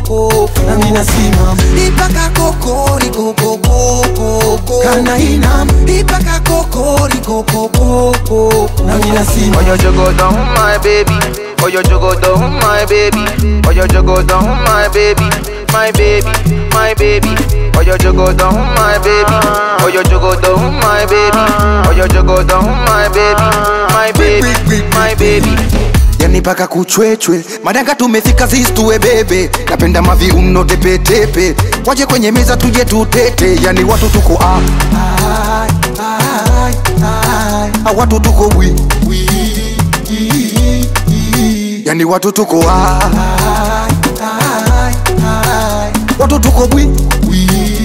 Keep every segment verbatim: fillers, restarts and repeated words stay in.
ko na mina simam ipaka kokori koko koko kana inam ipaka kokori koko koko na mina simam. Oh, you jogo down my baby. Oh, you jogo down my baby. Oh, you jogo down my baby. My baby, my baby. Oh, you jogo down my baby. Oh, you jogo down my baby. Oh, you jogo down my baby. My baby, my baby. Yani paka kuchwechwe madanga tumefika zizi tuwe bebe. Napenda maviuno tepe tepe. Waje kwenye meza tuje tutete. Yani watu tuko ah ai ai ai watu tuko wi wi. Yani watu tuko ah ai ai ai watu tuko wi wi.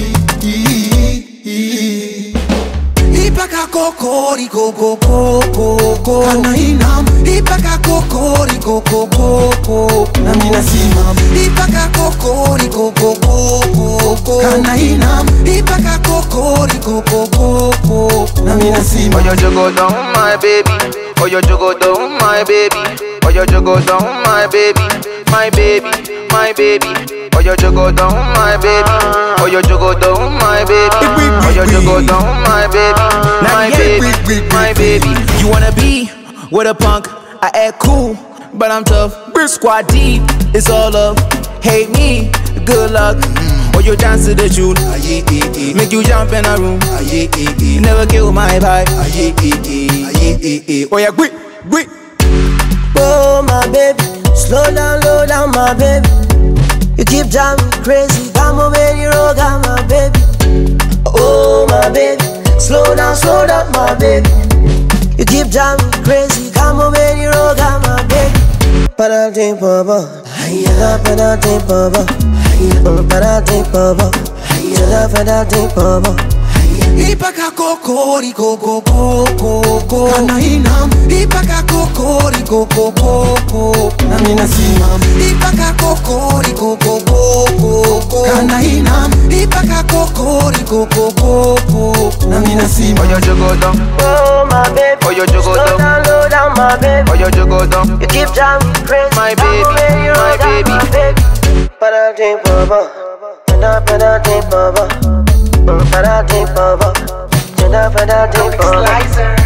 Ipaka kokori koko koko kana inam ipaka kokori koko koko na mina simam ipaka kokori koko koko kana inam ipaka kokori koko koko na mina simam. Oh, you jogo down my baby. Oh, you jogo down my baby. Oh, you jogo down my baby. My baby, my baby. Oh, you jogo down my baby. Oh, you jogo down my baby. Oh, you jogo down my baby. My baby, my baby. You wanna be with a punk? I act cool, but I'm tough. Squad deep, it's all up. Hate me, good luck. Or you dance to the tune, make you jump in a room. Never kill my vibe. Oh yeah, quick, quick. Oh my baby, slow down, slow down my baby. You keep driving me crazy, come on when you roll down my baby. Oh my baby, slow down, slow down my baby. You keep driving me crazy, come on when you roll down my baby. Parating papa, yalla parating papa, parating papa, yalla parating papa. Ipaka kokori koko koko kana inam ipaka kokori koko koko na mina simam ipaka kokori koko koko kana inam ipaka kokori koko koko na mina simam. Oh, you jogo down. Oh my baby, oh you jogo slow down, slow down my baby. Oh, you jogo down. You keep driving me crazy, my baby, my baby. Parating papa, parating papa. Para deep, Baba. Para deep, Baba.